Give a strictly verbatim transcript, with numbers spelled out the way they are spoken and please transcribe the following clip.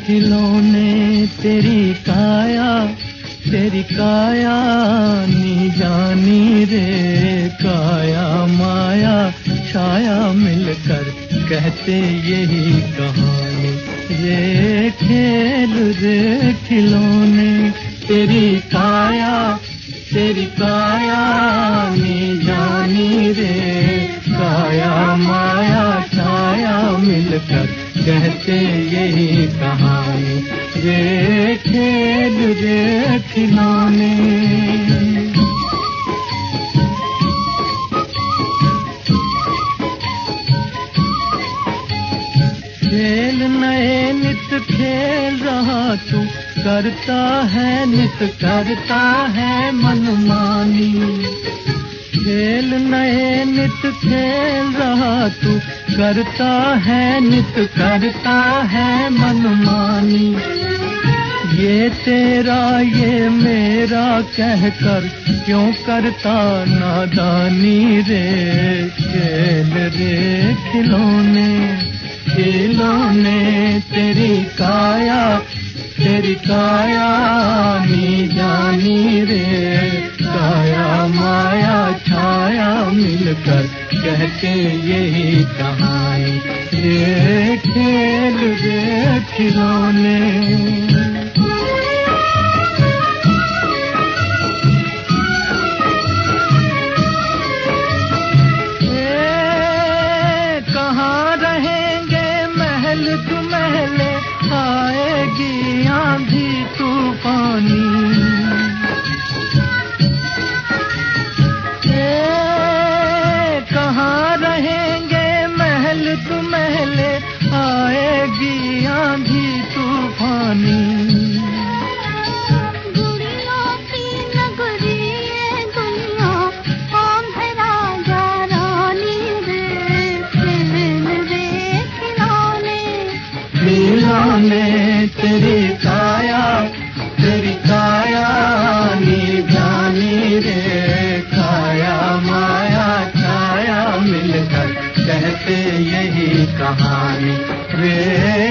खिलौने तेरी काया, तेरी काया नी जानी रे, काया माया छाया मिलकर कहते यही कहानी रे। खेल रे खिलौने तेरी काया, तेरी काया नी जानी रे, काया माया छाया मिलकर कहते यही कहानी रे। खेल रे खिलौने खेल नए नित खेल रहा तू, करता है नित करता है मनमानी। खेल नए नित खेल रहा तू, करता है नित करता है मनमानी। ये तेरा ये मेरा कहकर क्यों करता नादानी रे। खेल रे खिलौने, खिलौने तेरी काया, तेरी काया नी जानी रे, काया माया छाया मिलकर कहते यही कहानी रे। खेल रे खिलौने कहाँ रहेंगे महल तू महले, आएगी आंधी तूफानी। कहाँ रहेंगे महल तू महले, आएगी आंधी तूफानी। खिलौने तेरी काया, तेरी काया नी जानी रे, काया माया छाया मिलकर कहते यही कहानी रे।